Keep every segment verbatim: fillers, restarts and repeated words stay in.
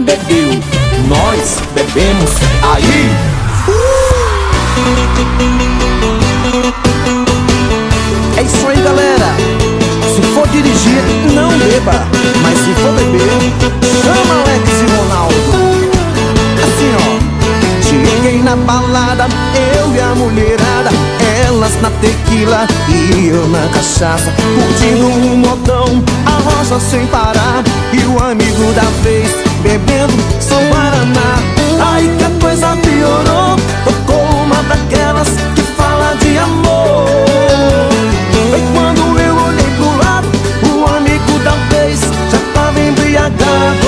bebeu, nós bebemos aí. É isso aí, galera. Se for dirigir, não beba, mas se for beber, chama Alex e Ronaldo. Assim, ó. Cheguei na balada, eu e a mulherada, elas na tequila e eu na cachaça, curtindo um modão, a rocha sem parar, e o amigo da vez bebendo São Guaraná. Aí que a coisa piorou, tocou uma daquelas que fala de amor. Foi quando eu olhei pro lado, o amigo da vez já tava embriagado.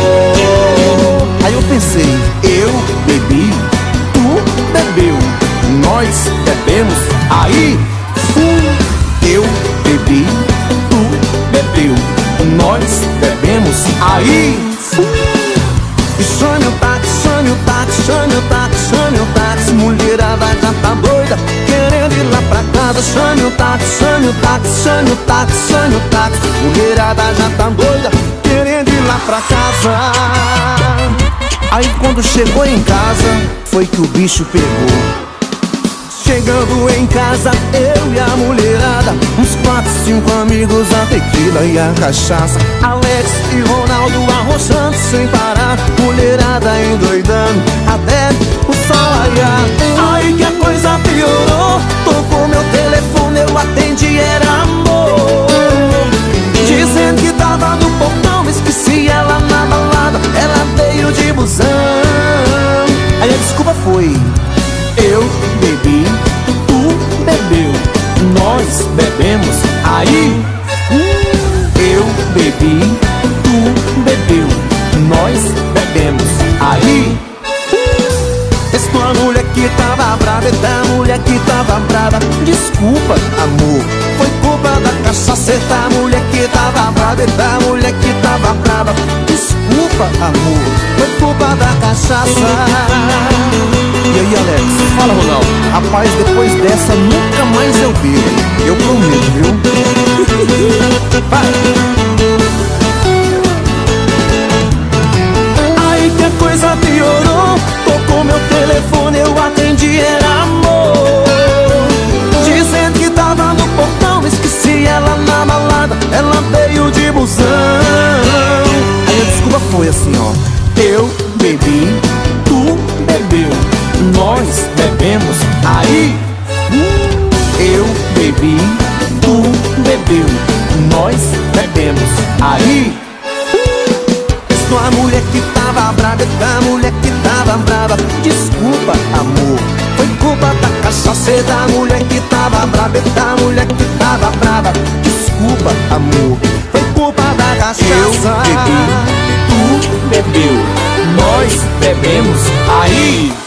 Aí eu pensei, eu bebi, tu bebeu, nós bebemos aí. Eu bebi, tu bebeu, nós bebemos aí. E chame o táxi, chame o táxi, chame o táxi, chame o táxi. Mulherada já tá doida, querendo ir lá pra casa. Chame o táxi, chame o táxi, chame o táxi, chame o táxi. Mulherada já tá doida, querendo ir lá pra casa. Aí quando chegou em casa, foi que o bicho pegou. Chegando em casa, eu e a mulherada, uns quatro, cinco amigos, a tequila e a cachaça, Alex e Ronaldo arrochando sem parar, mulherada endoidando até o sol raiar. Aí que a coisa piorou, tocou meu telefone, eu atendi, era amor, dizendo que tava no portão, esqueci ela na balada, ela veio de busão. Aí a desculpa foi, eu bebi, tu bebeu, nós bebemos aí. Eu bebi, tu bebeu, nós bebemos aí. Esta mulher que tava brava, esta mulher que tava brava, desculpa, amor, foi culpa da cachaça. Esta mulher que tava brava, esta mulher que tava brava, desculpa, amor, foi culpa da cachaça. E aí, Alex? Fala, Ronaldo. Rapaz, depois dessa nunca mais eu bebo, eu prometo, viu? Vai! Aí que a coisa piorou, tocou meu telefone, eu atendi, era amor, dizendo que tava no portão, esqueci ela na balada, ela veio de busão. Aí a desculpa foi assim, ó, eu bebi, tu bebeu, nós bebemos aí. Eu bebi, tu bebeu, nós bebemos aí. Esta mulher que tava brava, esta mulher que tava brava, desculpa, amor, foi culpa da cachaça. Da mulher que tava brava, esta mulher que tava brava, desculpa, amor, foi culpa da cachaça. Eu bebi, tu bebeu, nós bebemos aí.